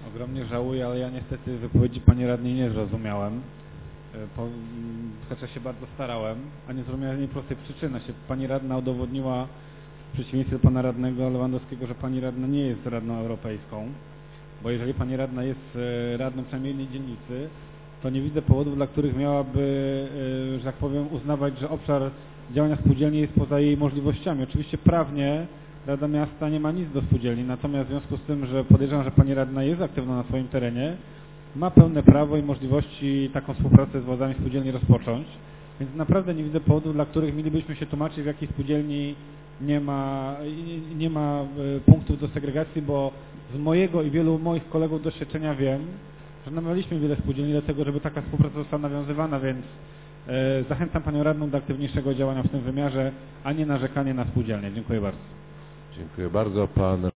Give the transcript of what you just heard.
Ogromnie żałuję, ale ja niestety wypowiedzi pani radnej nie zrozumiałem. Chociaż się bardzo starałem, a nie zrozumiałem z niej prostej przyczyny. Pani radna udowodniła w przeciwieństwie do pana radnego Lewandowskiego, że pani radna nie jest radną europejską, bo jeżeli pani radna jest radną przynajmniej jednej dzielnicy, to nie widzę powodów, dla których miałaby, że tak powiem, uznawać, że obszar działania spółdzielni jest poza jej możliwościami. Oczywiście prawnie Rada Miasta nie ma nic do spółdzielni, natomiast w związku z tym, że podejrzewam, że pani radna jest aktywna na swoim terenie, ma pełne prawo i możliwości taką współpracę z władzami spółdzielni rozpocząć, więc naprawdę nie widzę powodów, dla których mielibyśmy się tłumaczyć, w jakiej spółdzielni nie ma punktów do segregacji, bo z mojego i wielu moich kolegów doświadczenia wiem, że namawialiśmy wiele spółdzielni do tego, żeby taka współpraca została nawiązywana, więc zachęcam panią radną do aktywniejszego działania w tym wymiarze, a nie narzekanie na spółdzielnie. Dziękuję bardzo. Dziękuję bardzo. Pan